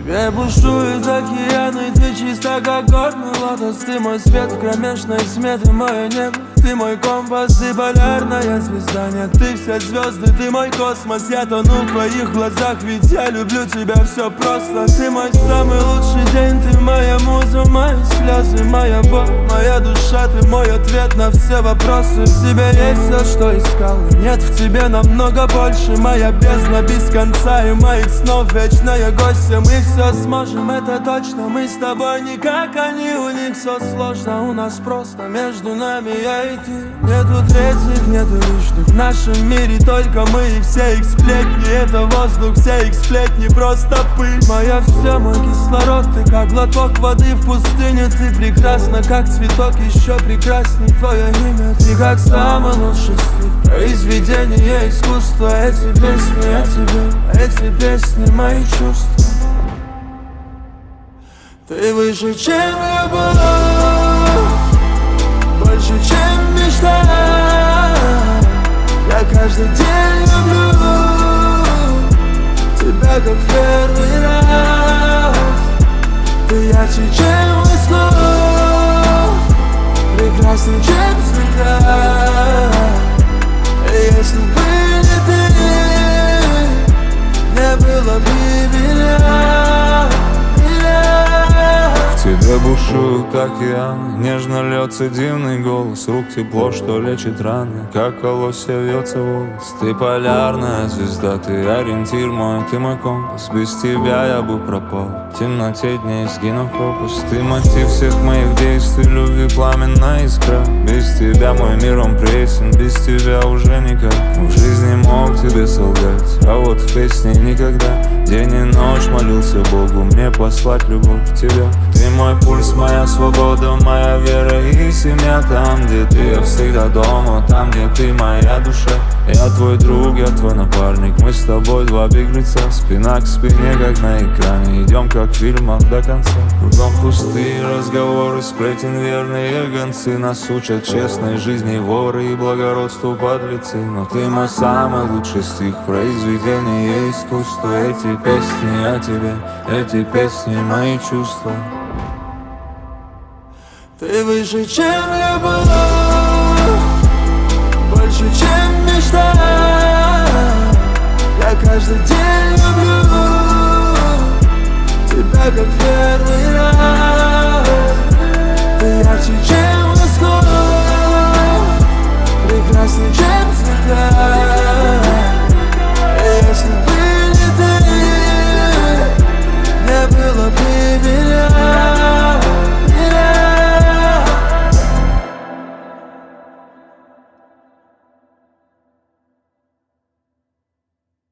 тебе бушуют океаны, ты чиста как горный лотос. Ты мой свет в кромешной тьме, ты мое небо, ты мой компас и полярная звезда. Нет, ты все звезды, ты мой космос. Я тону в твоих глазах, ведь я люблю тебя, все просто. Ты мой самый лучший день, ты моя муза, мои слезы, моя боль, моя душа. Ты мой ответ на все вопросы. В тебе есть все, что искал, нет в тебе намного больше. Моя бездна без конца и моих снов вечная гостья. Мы все сможем, это точно. Мы с тобой не как они, у них все сложно. У нас просто между нами я и ты. Нету третьих, нету лишних. В нашем мире только мы и все их сплетни. Это воздух, все их сплетни, просто пыль. Моя все, мой кислород, ты как глоток воды в пустыне. Ты прекрасна, как цветок, еще прекрасней твое имя. Ты как самый лучший стиль, произведение искусства. Эти песни о тебе, эти песни мои чувства. Ты выше, чем любовь, больше, чем мечта. Я каждый день люблю тебя, как первый раз. Ты ярче, чем весна, прекрасней, чем звезда. И если бы не ты, не было бы меня. В тебе бушует океан, нежно льется дивный голос. Рук тепло, что лечит раны, как колосья вьется волос. Ты полярная звезда, ты ориентир мой, ты мой компас. Без тебя я бы пропал, в темноте дней сгинув пропасть. Ты мотив всех моих действий, любви пламенная искра. Без тебя мой мир он пресен, без тебя уже никак. В жизни мог тебе солгать, а вот в песне никогда. День и ночь молился Богу мне послать любовь к тебе. Ты мой пульс, моя свобода, моя вера и семья. Там, где ты, я всегда дома. Там, где ты, моя душа. Я твой друг, я твой напарник. Мы с тобой два беглеца, спина к спине, как на экране. Идем, как в фильмах, до конца. Кругом пустые разговоры, сплетен верные гонцы. Нас учат честной жизни воры и благородству подлецы. Но ты мой самый лучший стих, произведение искусства. Эти песни о тебе, эти песни мои чувства. Ты выше, чем любовь, больше, чем мечта. Я каждый день люблю тебя, как